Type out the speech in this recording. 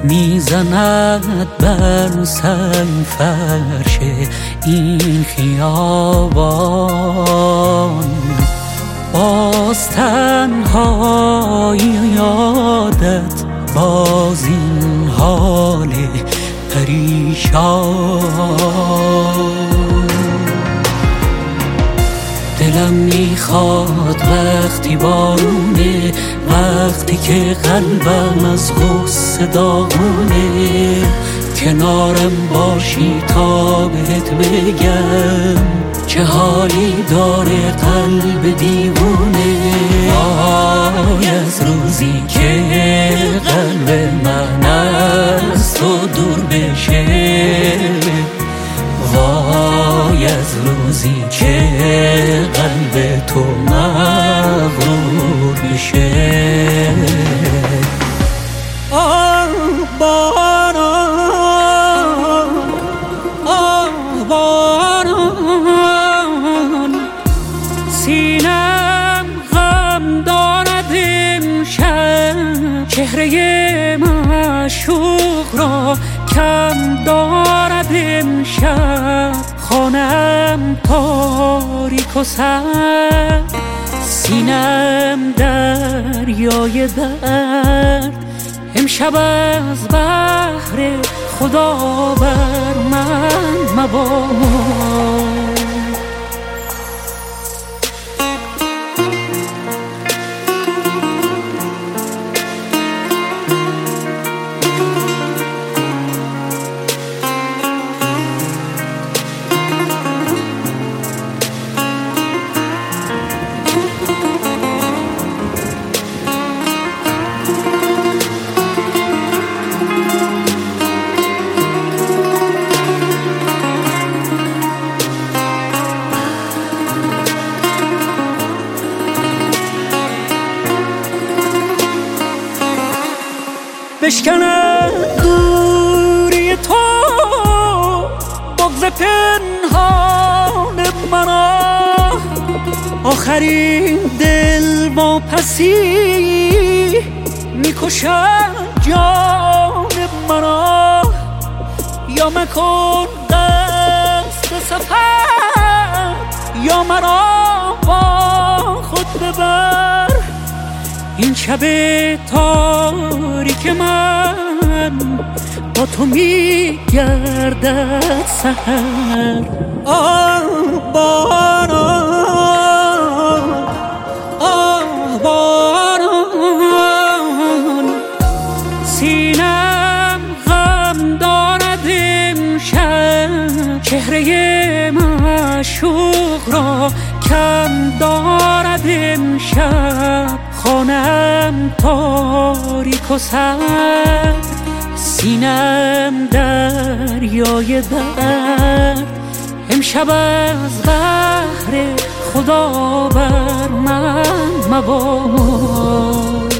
میزند بر سنگ فرش این خیابان. باز تنهایی یادت باز این حال پریشان. دلم میخواد وقتی بارونه، وقتی که قلبم از غصه داغونه، کنارم باشی تا بهت بگم چه حالی داره قلب دیوونه. وای از روزی که قلب من از تو دور بشه، وای از روزی که قلب تو مغرور بشه. آه باران، آه باران، سینم غم دارد امشب، چهره معشوق را کم دارد امشب. خانم تاریک و سرد، سینم دریای درد. امشب از بحر خدا بر من مباد. بشکنم دوری تو بغض پنهان مرا، آخرین دل واپسی میکشد جان مرا. یا مکن قصد سفر، یا مرا با خود ببر. این شب تاریک من با تو میگردد سحر. آه باران، آه باران، سینم غم دارد امشب، چهره معشوق را کم دارد امشب. خانم تاریک و سرد، سینم دریای درد. امشب از بحر خدا بر من مباد.